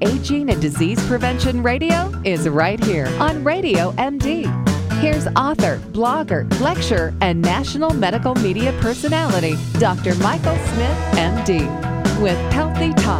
Aging and Disease Prevention Radio is right here on Radio MD. Here's author, blogger, lecturer, and national medical media personality, Dr. Michael Smith, MD, with Healthy Talk.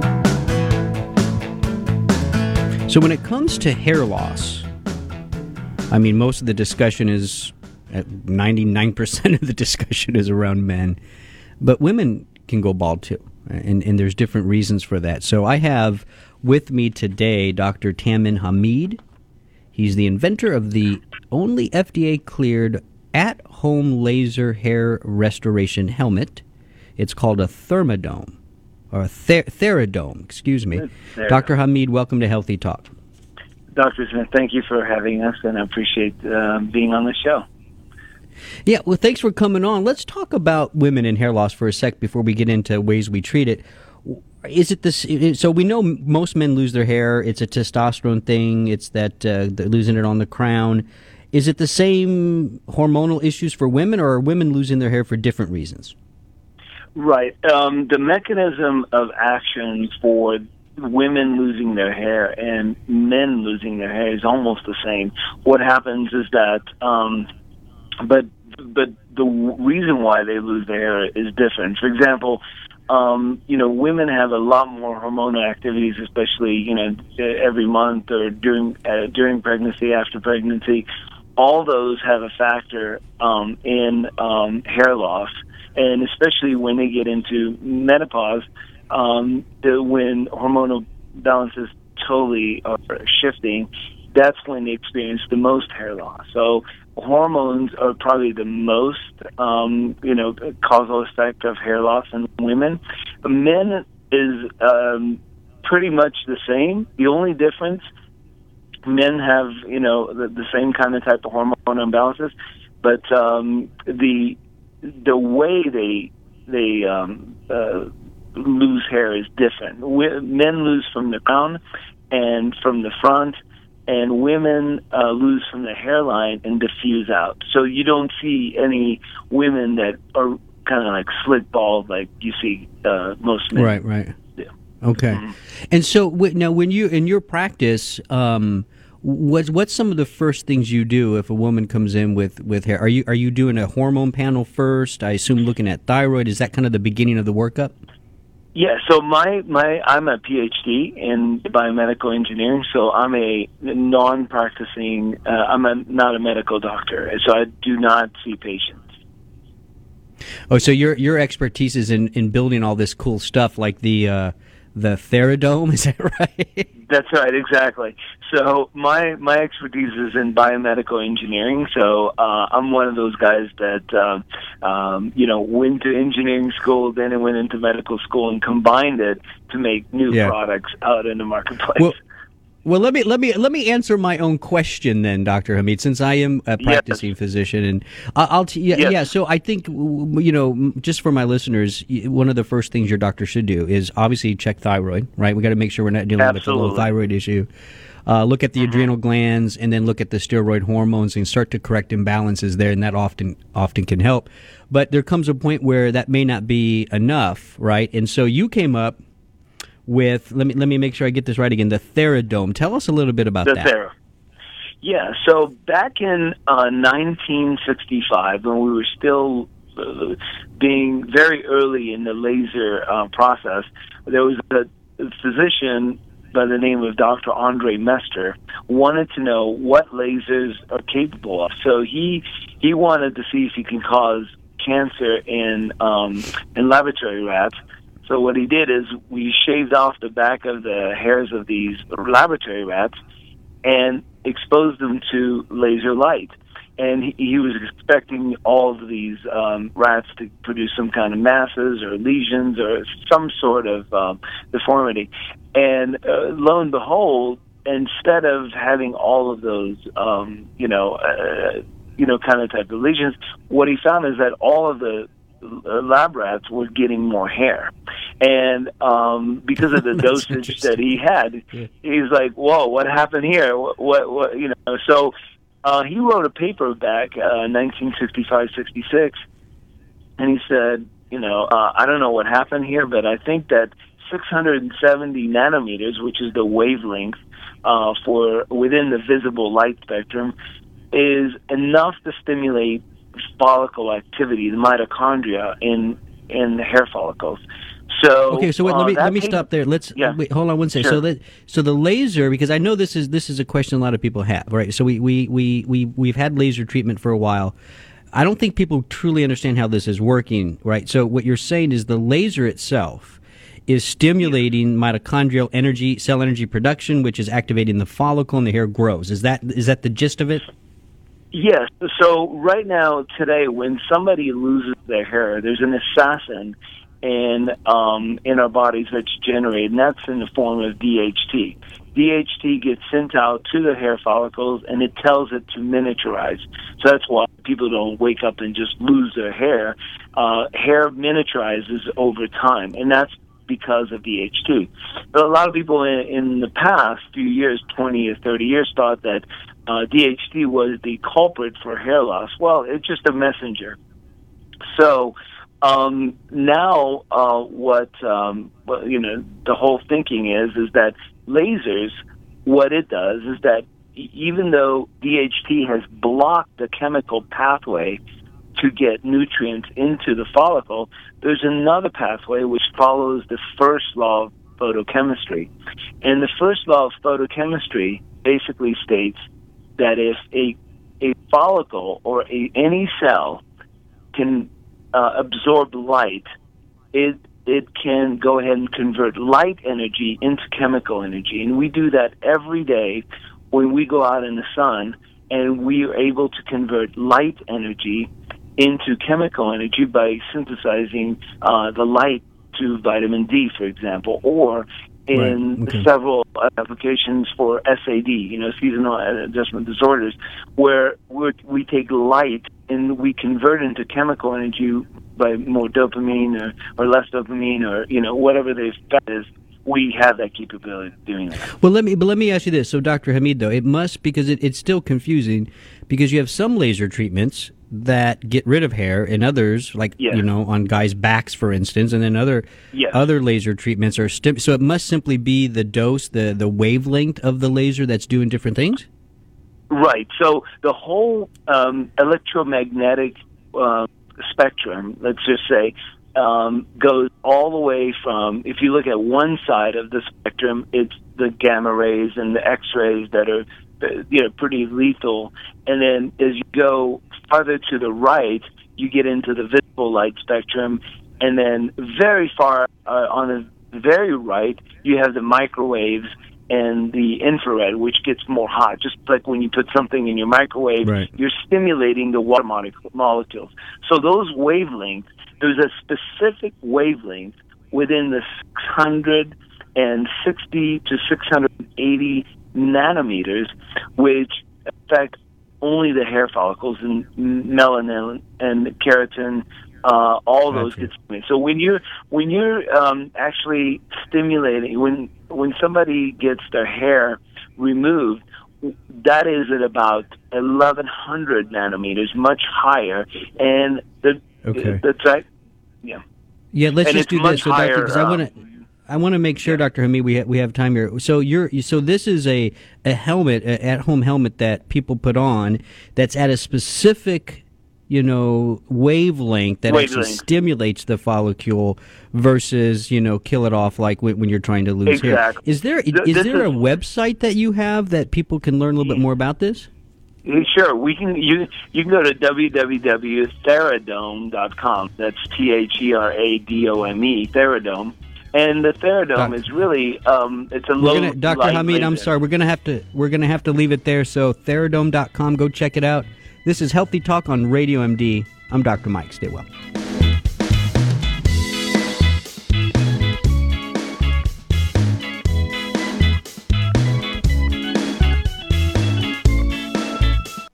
So when it comes to hair loss, I mean, most of the discussion is, 99% of the discussion is around men, but women can go bald too, and there's different reasons for that. So I have with me today Dr. Tamin Hamid. He's the inventor of the only FDA-cleared at-home laser hair restoration helmet. It's called a Thermadome, or a Theradome, excuse me. Dr. Hamid, welcome to Healthy Talk. Dr. Smith, thank you for having us, and I appreciate being on the show. Yeah, well, thanks for coming on. Let's talk about women and hair loss for a sec before we get into ways we treat it. Is it this? So we know most men lose their hair. It's a testosterone thing. It's that they're losing it on the crown. Is it the same hormonal issues for women, or are women losing their hair for different reasons? Right. The mechanism of action for women losing their hair and men losing their hair is almost the same. What happens is that, but the reason why they lose their hair is different. For example, women have a lot more hormonal activities, especially, every month or during pregnancy, after pregnancy. All those have a factor in hair loss, and especially when they get into menopause, when hormonal balances totally are shifting, that's when they experience the most hair loss. So hormones are probably the most, causal effect of hair loss in women. Men is pretty much the same. The only difference, men have, the same kind of type of hormone imbalances, but the way they lose hair is different. Men lose from the crown and from the front, and women lose from the hairline and diffuse out. So you don't see any women that are kind of like slick bald like you see most men. Right. do. Okay. Mm-hmm. And so now when you, in your practice, what's some of the first things you do if a woman comes in with hair? Are you doing a hormone panel first? I assume looking at thyroid. Is that kind of the beginning of the workup? Yeah, so I'm a PhD in biomedical engineering, so I'm a non-practicing, not a medical doctor, so I do not see patients. Oh, so your expertise is in building all this cool stuff like the Theradome, is that right? That's right, exactly. So my expertise is in biomedical engineering. So I'm one of those guys that went to engineering school, then I went into medical school and combined it to make new products out in the marketplace. Well, let me answer my own question then, Dr. Hamid, since I am a practicing physician, and So I think just for my listeners, one of the first things your doctor should do is obviously check thyroid. Right, we got to make sure we're not dealing with a low thyroid issue. Look at the adrenal glands, and then look at the steroid hormones, and start to correct imbalances there, and that often can help. But there comes a point where that may not be enough, right? And so you came up with, let me make sure I get this right again, the Theradome. Tell us a little bit about that. Yeah, so back in 1965, when we were still being very early in the laser process, there was a physician by the name of Dr. Andre Mester wanted to know what lasers are capable of. So he wanted to see if he can cause cancer in laboratory rats. So what he did is we shaved off the back of the hairs of these laboratory rats and exposed them to laser light. And he was expecting all of these rats to produce some kind of masses or lesions or some sort of deformity. And lo and behold, instead of having all of those, kind of type of lesions, what he found is that all of the lab rats were getting more hair. And because of the dosage that he had, he's like, whoa, what happened here? What So he wrote a paper back 1965-66, and he said, I don't know what happened here, but I think that 670 nanometers, which is the wavelength for within the visible light spectrum, is enough to stimulate follicle activity, the mitochondria in the hair follicles. So okay, so let me stop there. Let's wait, hold on one second. Sure. So the laser, because I know this is a question a lot of people have, right? So we've had laser treatment for a while. I don't think people truly understand how this is working, right? So what you're saying is the laser itself is stimulating mitochondrial energy, cell energy production, which is activating the follicle and the hair grows. Is that the gist of it? Yes. So right now, today, when somebody loses their hair, there's an assassin in our bodies that's generated, and that's in the form of DHT. DHT gets sent out to the hair follicles, and it tells it to miniaturize. So that's why people don't wake up and just lose their hair. Hair miniaturizes over time, and that's because of DHT. But a lot of people in the past few years, 20 or 30 years, thought that DHT was the culprit for hair loss. Well, it's just a messenger. So now the whole thinking is that lasers, what it does is that even though DHT has blocked the chemical pathway to get nutrients into the follicle, there's another pathway which follows the first law of photochemistry. And the first law of photochemistry basically states that if a follicle or any cell can absorb light, it can go ahead and convert light energy into chemical energy. And we do that every day when we go out in the sun, and we are able to convert light energy into chemical energy by synthesizing the light to vitamin D, for example, or in several applications for SAD, seasonal adjustment disorders, where we take light and we convert it into chemical energy by more dopamine or less dopamine, or whatever the effect is. We have that capability of doing that. Well, let me ask you this. So, Dr. Hamid, though, it must, because it's still confusing, because you have some laser treatments that get rid of hair, and others, like on guys' backs, for instance, and then other laser treatments are so it must simply be the dose, the wavelength of the laser that's doing different things. Right. So the whole electromagnetic spectrum, let's just say, goes all the way from, if you look at one side of the spectrum, it's the gamma rays and the X-rays that are pretty lethal, and then as you go farther to the right, you get into the visible light spectrum, and then very far on the very right, you have the microwaves and the infrared, which gets more hot. Just like when you put something in your microwave, you're stimulating the water molecules. So those wavelengths, there's a specific wavelength within the 660 to 680 nanometers, which affect only the hair follicles, and melanin and keratin, all those get stimulated. So when you're actually stimulating, when somebody gets their hair removed, that is at about 1100 nanometers, much higher, and that's right. Yeah. Let's just do this, so Doctor, because I want to make sure, Dr. Hamid, we have time here. So this is a helmet, at-home helmet that people put on that's at a specific wavelength that actually stimulates the follicle versus kill it off like when you're trying to lose hair. Is there a website that you have that people can learn a little bit more about this? Sure, we can. You can go to www.theradome.com. That's THERADOME, Theradome, and the Theradome is really it's a low. Dr. Hamid, laser. I'm sorry, we're gonna have to leave it there. So Theradome.com, go check it out. This is Healthy Talk on Radio MD. I'm Dr. Mike. Stay well.